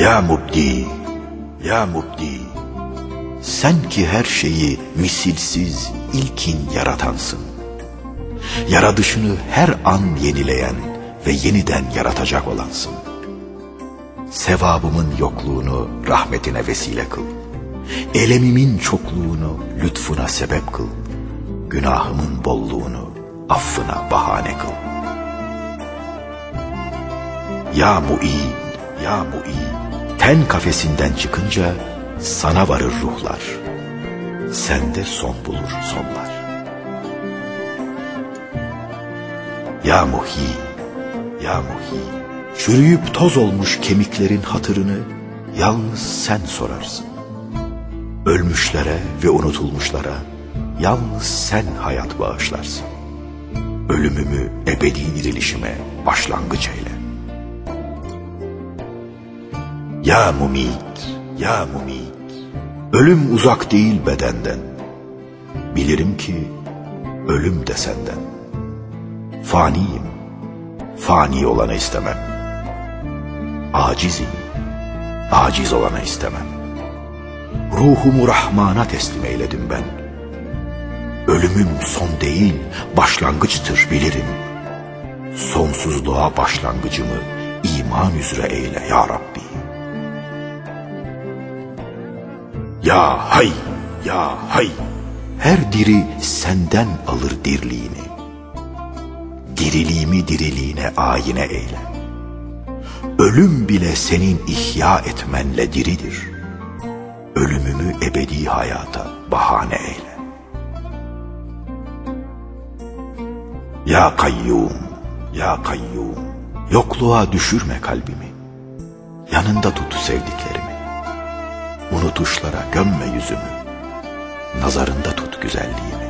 Ya Mubdi, ya Mubdi, sen ki her şeyi misilsiz, ilkin yaratansın. Yaradışını her an yenileyen ve yeniden yaratacak olansın. Sevabımın yokluğunu rahmetine vesile kıl. Elemimin çokluğunu lütfuna sebep kıl. Günahımın bolluğunu affına bahane kıl. Ya Mu'in, ya Mu'in, ten kafesinden çıkınca sana varır ruhlar. Sende son bulur sonlar. Ya Muhi, ya Muhi, çürüyüp toz olmuş kemiklerin hatırını yalnız sen sorarsın. Ölmüşlere ve unutulmuşlara yalnız sen hayat bağışlarsın. Ölümümü ebedi dirilişime başlangıç eyle. Ya Mumit, ya Mumit, ölüm uzak değil bedenden. Bilirim ki ölüm de senden. Faniyim, fani olanı istemem. Acizim, aciz olanı istemem. Ruhumu Rahman'a teslim eyledim ben. Ölümüm son değil, başlangıçtır bilirim. Sonsuzluğa başlangıcımı iman üzere eyle ya Rabbi. Ya Hay, ya Hay, her diri senden alır dirliğini. Diriliğimi diriliğine ayine eyle. Ölüm bile senin ihya etmenle diridir. Ölümümü ebedi hayata bahane eyle. Ya Kayyum, ya Kayyum, yokluğa düşürme kalbimi. Yanında tut sevdiklerimi. Unutuşlara gömme yüzümü. Nazarında tut güzelliğimi.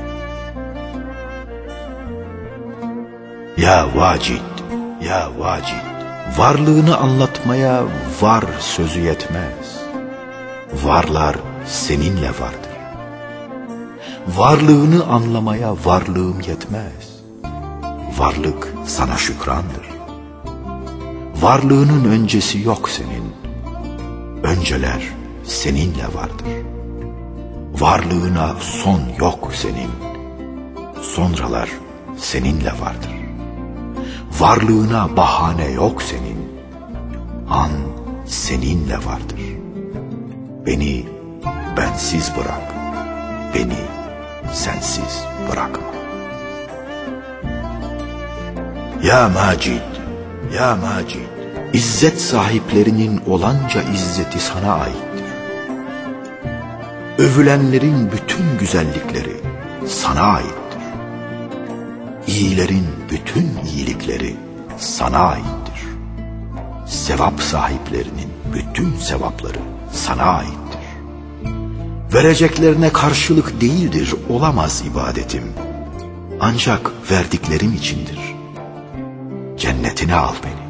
Ya Vacid, ya Vacid, varlığını anlatmaya var sözü yetmez. Varlar seninle vardır. Varlığını anlamaya varlığım yetmez. Varlık sana şükrandır. Varlığının öncesi yok senin. Önceler seninle vardır. Varlığına son yok senin. Sonralar seninle vardır. Varlığına bahane yok senin. An seninle vardır. Beni bensiz bırak. Beni sensiz bırakma. Ya Macid, ya Macid, İzzet sahiplerinin olanca izzeti sana aittir. Övülenlerin bütün güzellikleri sana aittir. İyilerin bütün iyilikleri sana aittir. Sevap sahiplerinin bütün sevapları sana aittir. Vereceklerine karşılık değildir, olamaz ibadetim. Ancak verdiklerim içindir. Cennetine al beni.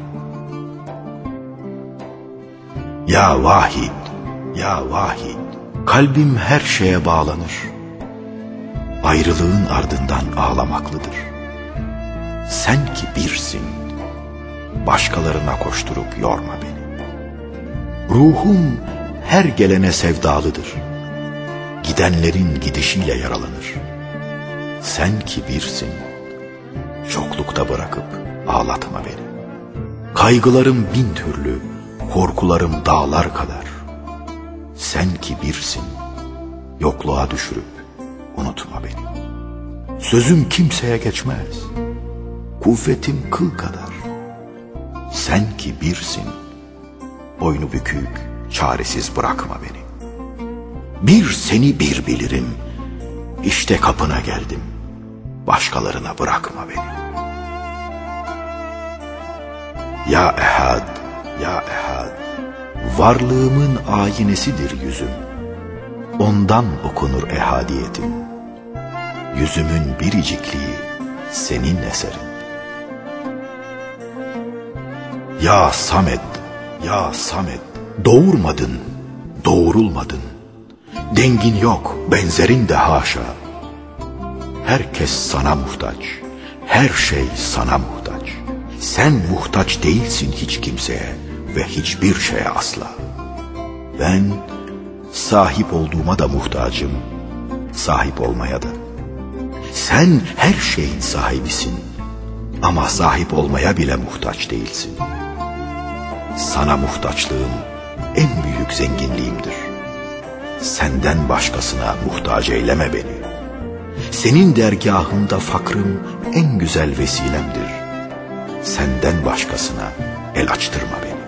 Ya Vahid, ya Vahid, kalbim her şeye bağlanır. Ayrılığın ardından ağlamaklıdır. Sen ki birsin, başkalarına koşturup yorma beni. Ruhum her gelene sevdalıdır. Gidenlerin gidişiyle yaralanır. Sen ki birsin, çoklukta bırakıp ağlatma beni. Kaygılarım bin türlü, korkularım dağlar kadar. Sen ki birsin, yokluğa düşürüp unutma beni. Sözüm kimseye geçmez, kuvvetim kıl kadar. Sen ki birsin, boynu bükük, çaresiz bırakma beni. Bir seni bir bilirim, işte kapına geldim, başkalarına bırakma beni. Ya Ehad, ya Ehad, varlığımın ayinesidir yüzüm. Ondan okunur ehadiyetim. Yüzümün biricikliği senin eserin. Ya Samed, ya Samed, doğurmadın, doğurulmadın. Dengin yok, benzerin de haşa. Herkes sana muhtaç, her şey sana muhtaç. Sen muhtaç değilsin hiç kimseye ve hiçbir şeye asla. Ben sahip olduğuma da muhtacım, sahip olmaya da. Sen her şeyin sahibisin ama sahip olmaya bile muhtaç değilsin. Sana muhtaçlığım en büyük zenginliğimdir. Senden başkasına muhtaç eyleme beni. Senin dergahında fakrım en güzel vesilemdir. Senden başkasına el açtırma beni.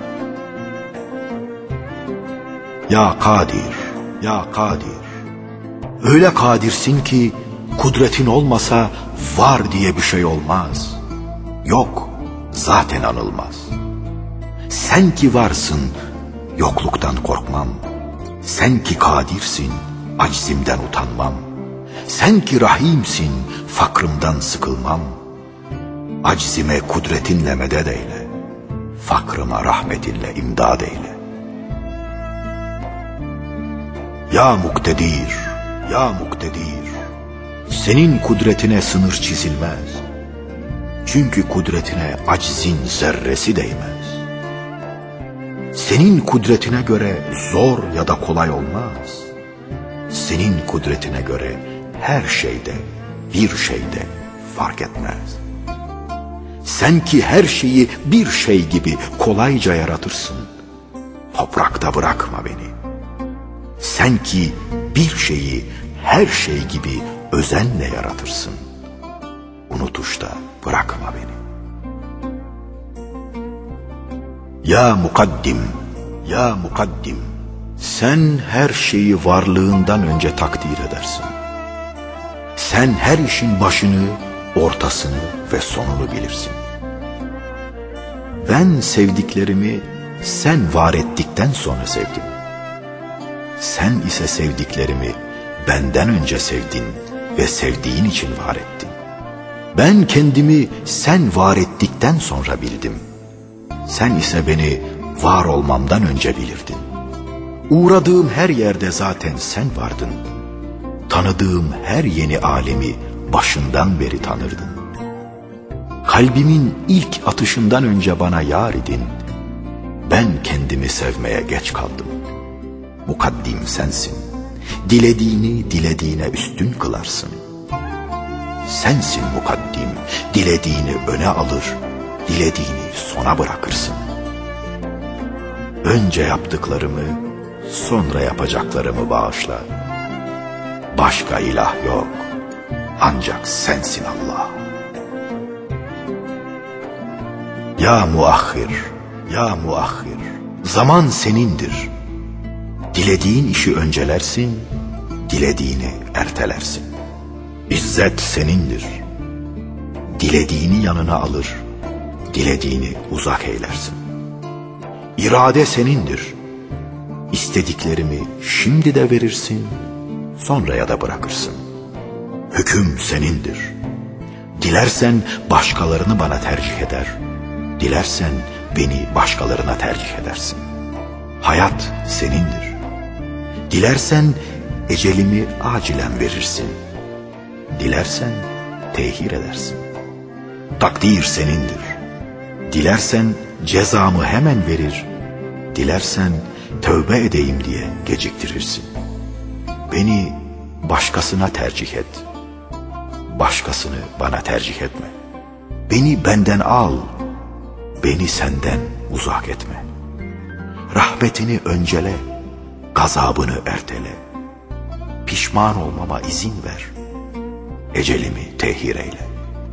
Ya Kadir, ya Kadir. Öyle kadirsin ki kudretin olmasa var diye bir şey olmaz. Yok, zaten anılmaz. Sen ki varsın, yokluktan korkmam. Sen ki kadirsin, aczimden utanmam. Sen ki rahimsin, fakrımdan sıkılmam. Aczime kudretinle medet eyle, fakrıma rahmetinle imdad eyle. Ya Muktedir, ya Muktedir, senin kudretine sınır çizilmez. Çünkü kudretine aczin zerresi değmez. Senin kudretine göre zor ya da kolay olmaz. Senin kudretine göre her şeyde, bir şeyde fark etmez. Sen ki her şeyi bir şey gibi kolayca yaratırsın. Toprakta bırakma beni. Sen ki bir şeyi her şey gibi özenle yaratırsın. Unutuşta bırakma beni. Ya Mukaddim, ya Mukaddim, sen her şeyi varlığından önce takdir edersin. Sen her işin başını, ortasını ve sonunu bilirsin. Ben sevdiklerimi sen var ettikten sonra sevdim. Sen ise sevdiklerimi benden önce sevdin ve sevdiğin için var ettin. Ben kendimi sen var ettikten sonra bildim. Sen ise beni var olmamdan önce bilirdin. Uğradığım her yerde zaten sen vardın. Tanıdığım her yeni alemi başından beri tanırdın. Kalbimin ilk atışından önce bana yar idin. Ben kendimi sevmeye geç kaldım. Mukaddim sensin. Dilediğini dilediğine üstün kılarsın. Sensin mukaddim. Dilediğini öne alır, dilediğini sona bırakırsın. Önce yaptıklarımı, sonra yapacaklarımı bağışla. Başka ilah yok, ancak sensin Allah. Ya muahhir, ya muahhir, zaman senindir. Dilediğin işi öncelersin, dilediğini ertelersin. İzzet senindir. Dilediğini yanına alır, dilediğini uzak eylersin. İrade senindir. İstediklerimi şimdi de verirsin, sonraya da bırakırsın. Hüküm senindir. Dilersen başkalarını bana tercih eder, dilersen beni başkalarına tercih edersin. Hayat senindir. Dilersen ecelimi acilen verirsin, dilersen tehir edersin. Takdir senindir. Dilersen cezamı hemen verir, dilersen tövbe edeyim diye geciktirirsin. Beni başkasına tercih et, başkasını bana tercih etme. Beni benden al, beni senden uzak etme. Rahmetini öncele, gazabını ertele. Pişman olmama izin ver, ecelimi tehir eyle.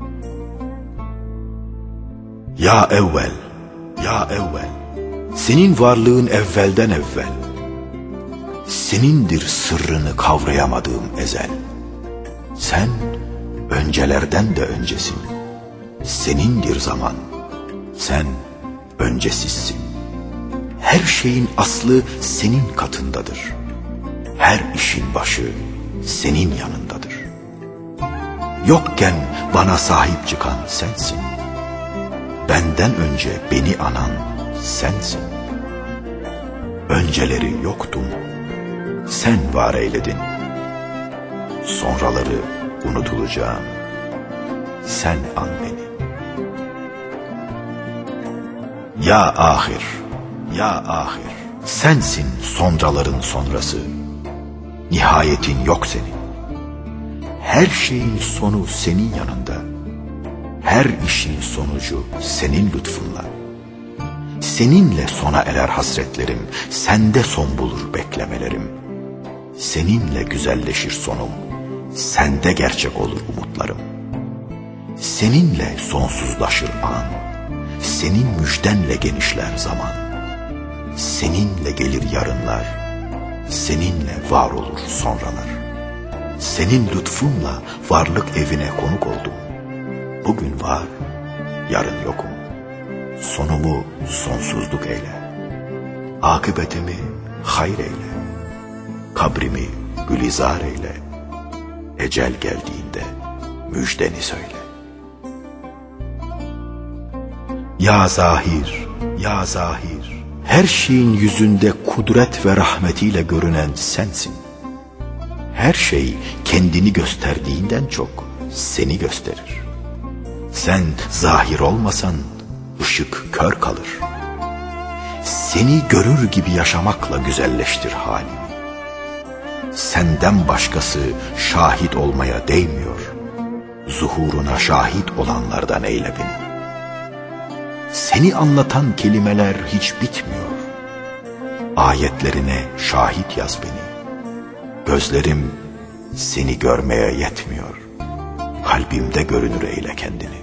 Ya evvel, ya evvel, senin varlığın evvelden evvel. Senindir sırrını kavrayamadığım ezel. Sen öncelerden de öncesin. Senindir zaman, sen öncesizsin. Her şeyin aslı senin katındadır. Her işin başı senin yanındadır. Yokken bana sahip çıkan sensin. Benden önce beni anan sensin. Önceleri yoktum, sen var eyledin. Sonraları unutulacağım, sen an beni. Ya ahir, ya ahir, Sensin sonraların sonrası, nihayetin yok senin. Her şeyin sonu senin yanında, her işin sonucu senin lütfunla. Seninle sona erer hasretlerim, sende son bulur beklemelerim. Seninle güzelleşir sonum, sende gerçek olur umutlarım. Seninle sonsuzlaşır an, senin müjdenle genişler zaman. Seninle gelir yarınlar, seninle var olur sonralar. Senin lütfunla varlık evine konuk oldum. Bugün var, yarın yokum. Sonumu sonsuzluk eyle, akıbetimi hayır eyle, kabrimi gülizar eyle, ecel geldiğinde müjdeni söyle. Ya zahir, ya zahir, her şeyin yüzünde kudret ve rahmetiyle görünen sensin. Her şey kendini gösterdiğinden çok seni gösterir. Sen zahir olmasan ışık kör kalır. Seni görür gibi yaşamakla güzelleştir halimi. Senden başkası şahit olmaya değmiyor. Zuhuruna şahit olanlardan eyle beni. Seni anlatan kelimeler hiç bitmiyor. Ayetlerine şahit yaz beni. Gözlerim seni görmeye yetmiyor. Kalbimde görünür eyle kendini.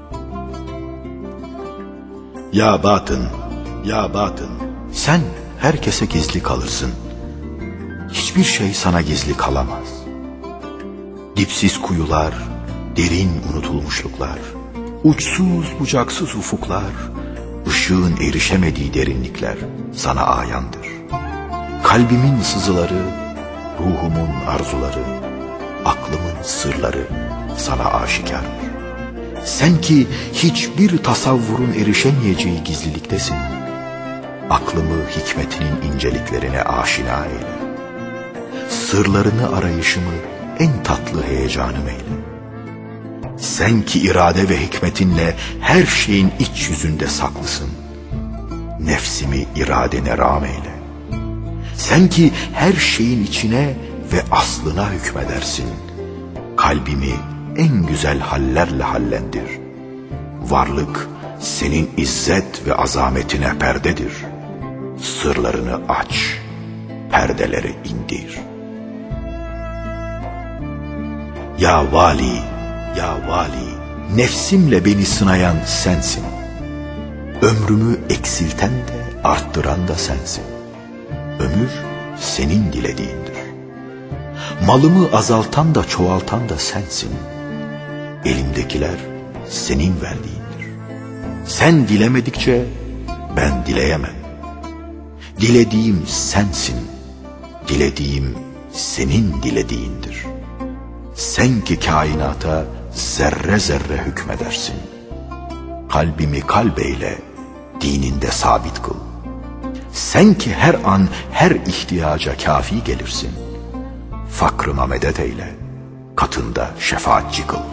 Ya batın, ya batın, sen herkese gizli kalırsın. Hiçbir şey sana gizli kalamaz. Dipsiz kuyular, derin unutulmuşluklar, uçsuz bucaksız ufuklar, ışığın erişemediği derinlikler sana ayandır. Kalbimin sızıları, ruhumun arzuları, aklımın sırları sana aşikardır. Sen ki hiçbir tasavvurun erişemeyeceği gizliliktesin. Aklımı hikmetinin inceliklerine aşina eyle. Sırlarını arayışımı en tatlı heyecanım eyle. Sen ki irade ve hikmetinle her şeyin iç yüzünde saklısın. Nefsimi iradene rağm eyle. Sen ki her şeyin içine ve aslına hükmedersin. Kalbimi en güzel hallerle hallendir. Varlık senin izzet ve azametine perdedir. Sırlarını aç, perdeleri indir. Ya vali, ya vali, nefsimle beni sınayan sensin. Ömrümü eksilten de arttıran da sensin. Ömür senin dilediğindir. Malımı azaltan da çoğaltan da sensin. Elimdekiler senin verdiğindir. Sen dilemedikçe ben dileyemem. Dilediğim sensin. Dilediğim senin dilediğindir. Sen ki kainata zerre zerre hükmedersin. Kalbimi kalbeyle dininde sabit kıl. Sen ki her an her ihtiyaca kafi gelirsin. Fakrıma medet eyle, katında şefaatçi kıl.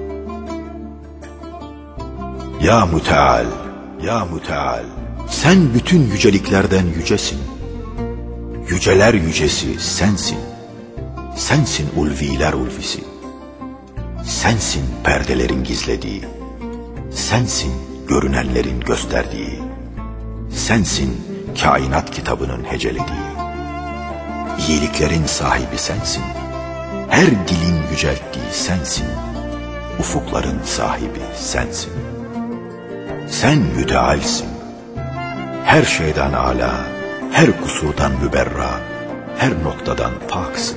Ya müteal, ya müteal, sen bütün yüceliklerden yücesin. Yüceler yücesi sensin. Sensin ulviler ulvisi. Sensin perdelerin gizlediği. Sensin görünenlerin gösterdiği. Sensin kainat kitabının hecelediği. İyiliklerin sahibi sensin. Her dilin yücelttiği sensin. Ufukların sahibi sensin. Sen mütealsin. Her şeyden âlâ, her kusurdan müberra, her noktadan paksın.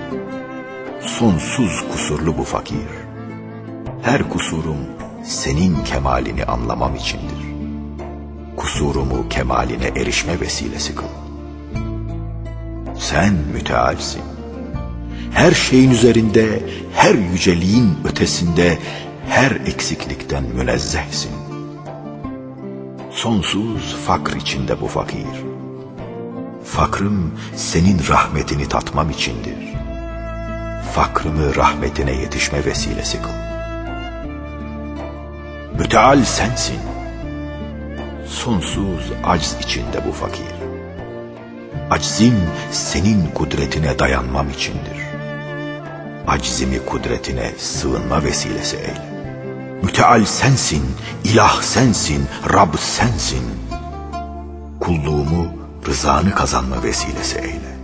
Sonsuz kusurlu bu fakir. Her kusurum senin kemalini anlamam içindir. Kusurumu kemaline erişme vesilesi kıl. Sen mütealsin. Her şeyin üzerinde, her yüceliğin ötesinde, her eksiklikten münezzehsin. Sonsuz fakr içinde bu fakir. Fakrım senin rahmetini tatmam içindir. Fakrımı rahmetine yetişme vesilesi kıl. Müteal sensin. Sonsuz acz içinde bu fakir. Aczim senin kudretine dayanmam içindir. Aczimi kudretine sığınma vesilesi eyle. Müteal sensin, ilah sensin, Rab sensin. Kulluğumu rızanı kazanma vesilesi eyle.